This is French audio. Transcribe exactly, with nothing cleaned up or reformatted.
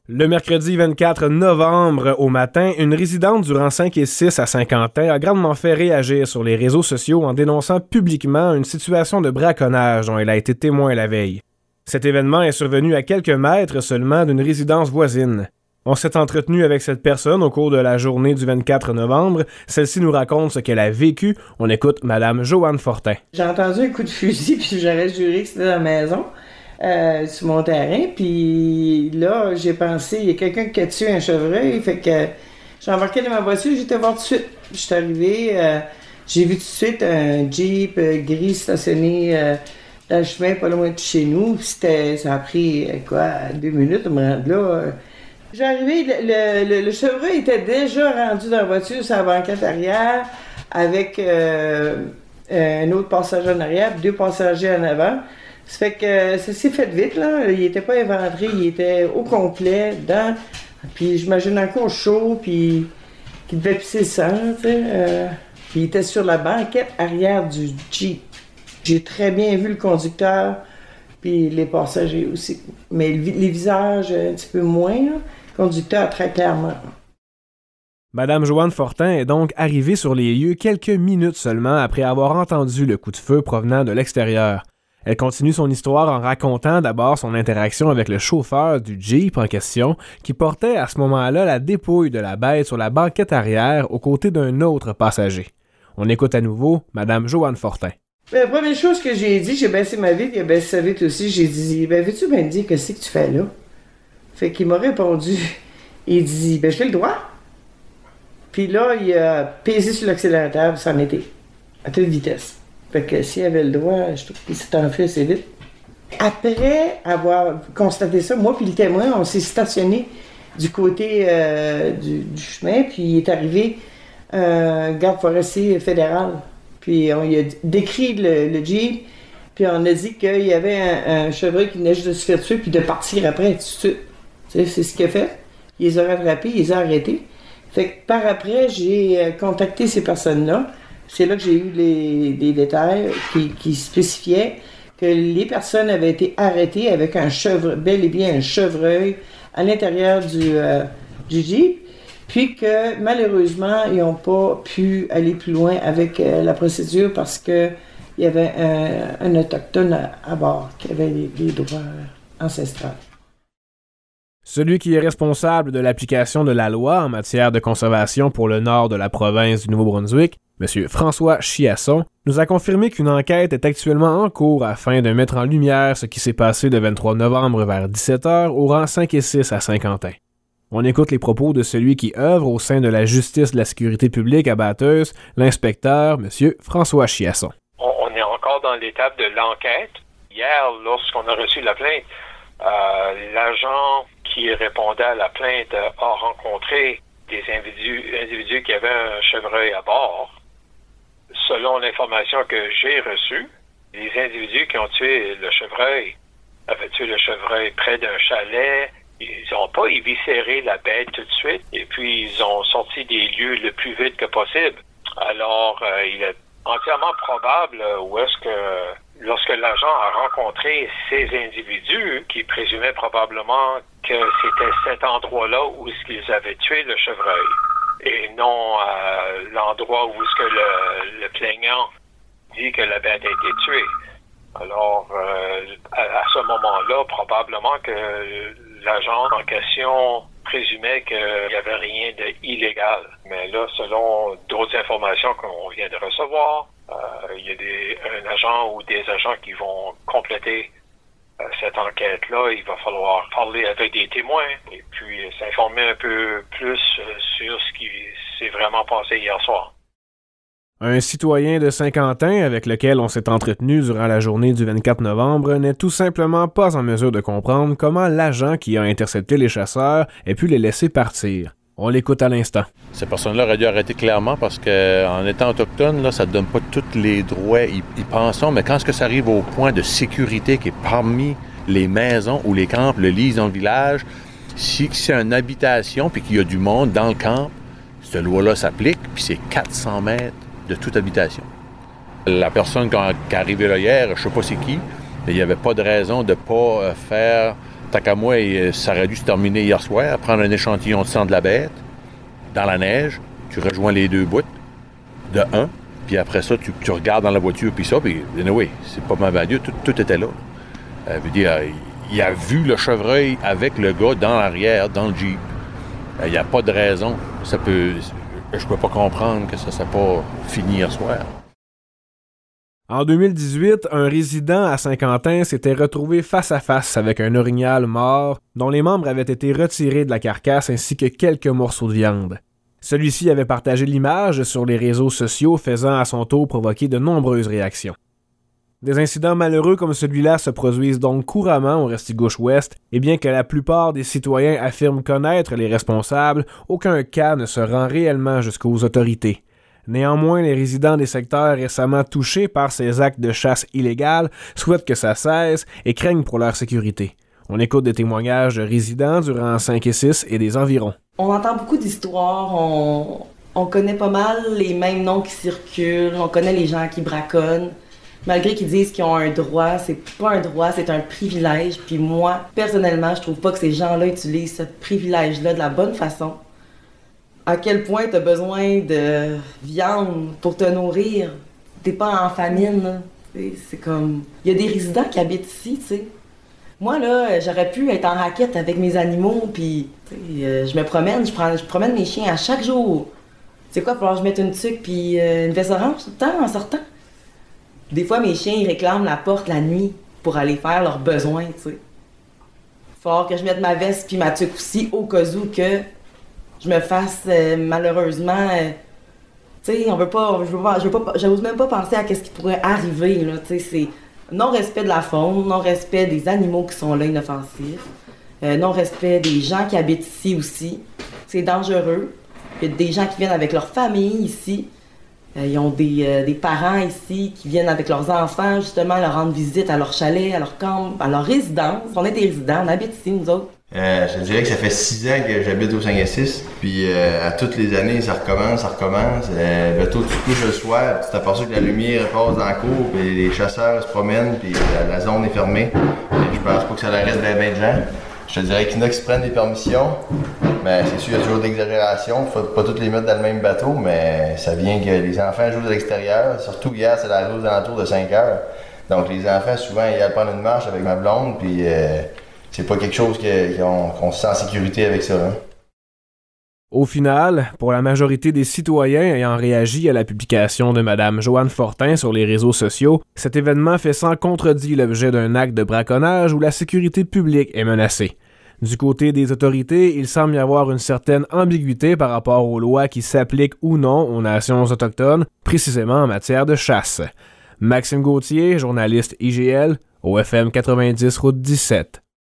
Le mercredi vingt-quatre novembre au matin, une résidente durant cinq et six à cinquante ans a grandement fait réagir sur les réseaux sociaux en dénonçant publiquement une situation de braconnage dont elle a été témoin la veille. Cet événement est survenu à quelques mètres seulement d'une résidence voisine. On s'est entretenu avec cette personne au cours de la journée du vingt-quatre novembre. Celle-ci nous raconte ce qu'elle a vécu. On écoute Madame Joanne Fortin. J'ai entendu un coup de fusil, puis j'aurais juré que c'était dans la maison. Euh, sur mon terrain, puis là, j'ai pensé, il y a quelqu'un qui a tué un chevreuil, fait que j'ai embarqué dans ma voiture, j'étais voir tout de suite. Je suis arrivé, euh, j'ai vu tout de suite un Jeep euh, gris stationné euh, dans le chemin pas loin de chez nous, c'était, ça a pris, quoi, deux minutes à me rendre là. Euh. J'ai arrivé, le, le, le chevreuil était déjà rendu dans la voiture sur la banquette arrière, avec euh, un autre passager en arrière, deux passagers en avant. Ça fait que ça s'est fait vite, là. Il était pas éventré, il était au complet, dedans. Puis j'imagine encore chaud, puis qu'il devait pisser le sang, tu sais. Euh, puis il était sur la banquette arrière du Jeep. J'ai très bien vu le conducteur, puis les passagers aussi. Mais le, les visages, un petit peu moins, là. Le conducteur, très clairement. Madame Joanne Fortin est donc arrivée sur les lieux quelques minutes seulement après avoir entendu le coup de feu provenant de l'extérieur. Elle continue son histoire en racontant d'abord son interaction avec le chauffeur du Jeep en question, qui portait à ce moment-là la dépouille de la bête sur la banquette arrière aux côtés d'un autre passager. On écoute à nouveau Madame Joanne Fortin. Ben, la première chose que j'ai dit, j'ai baissé ma vitre, il a baissé sa vitre aussi, j'ai dit, ben veux-tu bien me dire qu'est-ce que tu fais là? Fait qu'il m'a répondu, il dit, ben j'ai le droit. Puis là, il a pesé sur l'accélérateur, puis c'en était, à toute vitesse. Fait que s'il avait le droit, je trouve qu'il s'est enfui assez vite. Après avoir constaté ça, moi puis le témoin, on s'est stationné du côté euh, du, du chemin, puis il est arrivé un garde forestier fédéral. Puis on lui a décrit le, le Jeep, puis on a dit qu'il y avait un, un chevreuil qui venait juste de se faire tuer, puis de partir après tout de suite. Tu sais, c'est ce qu'il a fait. Il les a rattrapés, il les a arrêtés. Fait que par après, j'ai contacté ces personnes-là. C'est là que j'ai eu les, les détails qui, qui spécifiaient que les personnes avaient été arrêtées avec un chevreuil, bel et bien un chevreuil à l'intérieur du, euh, du Jeep, puis que malheureusement, ils n'ont pas pu aller plus loin avec euh, la procédure parce qu'il y avait un, un autochtone à, à bord qui avait les, les droits ancestrales. Celui qui est responsable de l'application de la loi en matière de conservation pour le nord de la province du Nouveau-Brunswick, M. François Chiasson, nous a confirmé qu'une enquête est actuellement en cours afin de mettre en lumière ce qui s'est passé le vingt-trois novembre vers dix-sept heures au rang cinq et six à Saint-Quentin. On écoute les propos de celui qui œuvre au sein de la justice de la sécurité publique à Bathurst, l'inspecteur M. François Chiasson. On est encore dans l'étape de l'enquête. Hier, lorsqu'on a reçu la plainte, euh, l'agent qui répondait à la plainte a rencontré des individus, individus qui avaient un chevreuil à bord. Selon l'information que j'ai reçue, les individus qui ont tué le chevreuil avaient tué le chevreuil près d'un chalet. Ils n'ont pas éviscéré la bête tout de suite et puis ils ont sorti des lieux le plus vite que possible. Alors, euh, il est entièrement probable euh, où est-ce que lorsque l'agent a rencontré ces individus qui présumaient probablement que c'était cet endroit-là où est-ce qu'ils avaient tué le chevreuil et non euh, l'endroit où est-ce que le, le plaignant dit que la bête a été tuée. Alors, euh, à, à ce moment-là, probablement que l'agent en question présumait qu'il n'y avait rien d'illégal. Mais là, selon d'autres informations qu'on vient de recevoir, euh, il y a des, un agent ou des agents qui vont compléter euh, cette enquête-là. Il va falloir parler avec des témoins et puis euh, s'informer un peu plus euh, sur ce qui s'est vraiment passé hier soir. Un citoyen de Saint-Quentin avec lequel on s'est entretenu durant la journée du vingt-quatre novembre n'est tout simplement pas en mesure de comprendre comment l'agent qui a intercepté les chasseurs ait pu les laisser partir. On l'écoute à l'instant. Ces personnes-là auraient dû arrêter clairement parce qu'en étant autochtone, là, ça ne donne pas tous les droits, ils, ils pensent, mais quand est-ce que ça arrive au point de sécurité qui est parmi les maisons ou les camps, le lise dans le village, si c'est une habitation puis qu'il y a du monde dans le camp, cette loi-là s'applique, puis c'est quatre cents mètres de toute habitation. La personne qui est arrivée là hier, je ne sais pas c'est qui, mais il n'y avait pas de raison de ne pas faire Tant qu'à moi, ça aurait dû se terminer hier soir, prendre un échantillon de sang de la bête, dans la neige, tu rejoins les deux bouts, de un, puis après ça, tu, tu regardes dans la voiture, puis ça, puis anyway, c'est pas mal value, tout, tout était là. Euh, veut dire, il a vu le chevreuil avec le gars dans l'arrière, dans le Jeep. Il n'y a pas de raison. Ça peut, je peux pas comprendre que ça ne s'est pas fini hier soir. En deux mille dix-huit, un résident à Saint-Quentin s'était retrouvé face à face avec un orignal mort dont les membres avaient été retirés de la carcasse ainsi que quelques morceaux de viande. Celui-ci avait partagé l'image sur les réseaux sociaux, faisant à son tour provoquer de nombreuses réactions. Des incidents malheureux comme celui-là se produisent donc couramment au Restigouche-Ouest, et bien que la plupart des citoyens affirment connaître les responsables, aucun cas ne se rend réellement jusqu'aux autorités. Néanmoins, les résidents des secteurs récemment touchés par ces actes de chasse illégale souhaitent que ça cesse et craignent pour leur sécurité. On écoute des témoignages de résidents durant cinq et six et des environs. On entend beaucoup d'histoires, on, on connaît pas mal les mêmes noms qui circulent, on connaît les gens qui braconnent. Malgré qu'ils disent qu'ils ont un droit, c'est pas un droit, c'est un privilège. Puis moi, personnellement, je trouve pas que ces gens-là utilisent ce privilège-là de la bonne façon. À quel point t'as besoin de viande pour te nourrir. T'es pas en famine, là. C'est comme... Il y a des résidents qui habitent ici, tu sais. Moi, là, j'aurais pu être en raquette avec mes animaux, puis euh, je me promène, je, prends, je promène mes chiens à chaque jour. C'est quoi, il va falloir que je mette une tuque puis euh, une veste orange tout le temps en sortant? Des fois, mes chiens, ils réclament la porte la nuit pour aller faire leurs besoins, tu sais. Il va falloir que je mette ma veste puis ma tuque aussi, au cas où que je me fasse euh, malheureusement... Euh, tu sais, on veut pas... Je veux pas, je veux pas, j'ose même pas penser à ce qui pourrait arriver, là, tu sais, c'est... Non-respect de la faune, non-respect des animaux qui sont là inoffensifs, euh, non-respect des gens qui habitent ici aussi. C'est dangereux. Il y a des gens qui viennent avec leur famille ici. Euh, ils ont des, euh, des parents ici qui viennent avec leurs enfants, justement, leur rendre visite à leur chalet, à leur camp, à leur résidence. On est des résidents, on habite ici, nous autres. Euh, je te dirais que ça fait six ans que j'habite au cinq et six, puis euh, à toutes les années, ça recommence, ça recommence. Euh, ben, toi, tu te couches le soir, tu t'aperçois que la lumière passe dans la cour, puis les chasseurs se promènent, puis la, la zone est fermée. Et je pense pas que ça l'arrête bien ben de gens. Je te dirais qu'il y en a qui se prennent des permissions, mais c'est sûr, il y a toujours d'exagération. Faut pas toutes les mettre dans le même bateau, mais ça vient que les enfants jouent de l'extérieur. Surtout hier, c'est la aux alentours de cinq heures. Donc les enfants, souvent, ils allaient prendre une marche avec ma blonde, puis euh, c'est pas quelque chose que, qu'on, qu'on se sent en sécurité avec ça. Hein. Au final, pour la majorité des citoyens ayant réagi à la publication de Mme Joanne Fortin sur les réseaux sociaux, cet événement fait sans contredit l'objet d'un acte de braconnage où la sécurité publique est menacée. Du côté des autorités, il semble y avoir une certaine ambiguïté par rapport aux lois qui s'appliquent ou non aux nations autochtones, précisément en matière de chasse. Maxime Gauthier, journaliste I G L, au F M quatre-vingt-dix route dix-sept.